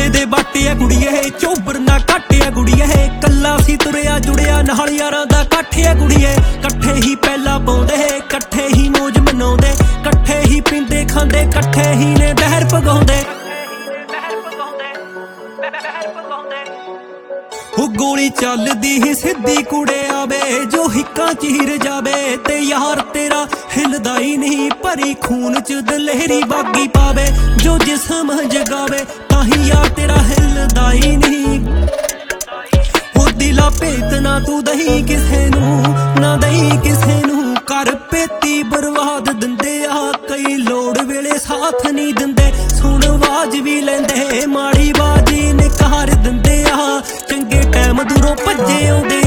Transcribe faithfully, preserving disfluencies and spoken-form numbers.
ਮੁੰਡੇ ਦੇ ਬਾਟਿਆ ਕੁੜੀਏ ਚੋਬਰ ਨਾ ਕਾਟਿਆ ਕੁੜੀਏ ਕੱਲਾ ਸੀ ਤੁਰਿਆ ਜੁੜਿਆ ਨਾਲ ਯਾਰਾਂ ਦਾ ਕਾਠਿਆ ਕੁੜੀਏ ਇਕੱਠੇ ਹੀ ਪਹਿਲਾਂ ਪਾਉਂਦੇ ਇਕੱਠੇ ਹੀ ਮੌਜ ਮਨਾਉਂਦੇ ਇਕੱਠੇ ਹੀ ਪੀਂਦੇ ਖਾਂਦੇ ਇਕੱਠੇ ਹੀ ਨੇ ਬਹਿਰ ਪਗਾਉਂਦੇ ਉਹ ਗੋਲੀ ਚੱਲਦੀ ਹੀ ਸਿੱਧੀ ਕੁੜਿਆ ਵੇ ਜੋ ਹਿੱਕਾਂ ਚੀਰ ਜਾਵੇ ਤੇ ਯਾਰ ਤੇਰਾ ਹਿਲਦਾ ਹੀ ਨਹੀਂ ਭਰੀ ਖੂਨ ਚ ਦਲੇਰੀ ਬਾਗੀ ਪਾਵੇ ਜੋ ਜਿਸਮ ਜਗਾਵੇ ਤਾਂ ਹੀ ਯਾਰ ਤੇਰਾ ਹਿਲਦਾ ਹੀ ਨਹੀਂ ਉਹ ਦਿਲਾ ਭੇਤ ਨਾ ਤੂੰ ਦਹੀਂ ਕਿਸੇ ਨੂੰ ਨਾ ਦਹੀਂ ਕਿਸੇ ਨੂੰ ਕਰ ਪੇਤੀ ਬਰਬਾਦ ਦਿੰਦੇ ਆ ਕਈ ਲੋੜ ਵੇਲੇ ਸਾਥ ਨਹੀਂ ਦਿੰਦੇ ਸੁਣ ਆਵਾਜ਼ ਵੀ ਲੈਂਦੇ ਮਾੜੀ ਬਾਜੀ ਨਿਕਾਰ ਦਿੰਦੇ ਆ ਚੰਗੇ ਟਾਈਮ ਦੂਰੋਂ ਭੱਜੇ ਆਉਂਦੇ